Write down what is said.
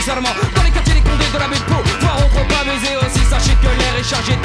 bizarrement. Dans les quartiers, les condés de la baie de Pau, voir trop pas baiser aussi. Sachez que l'air est chargé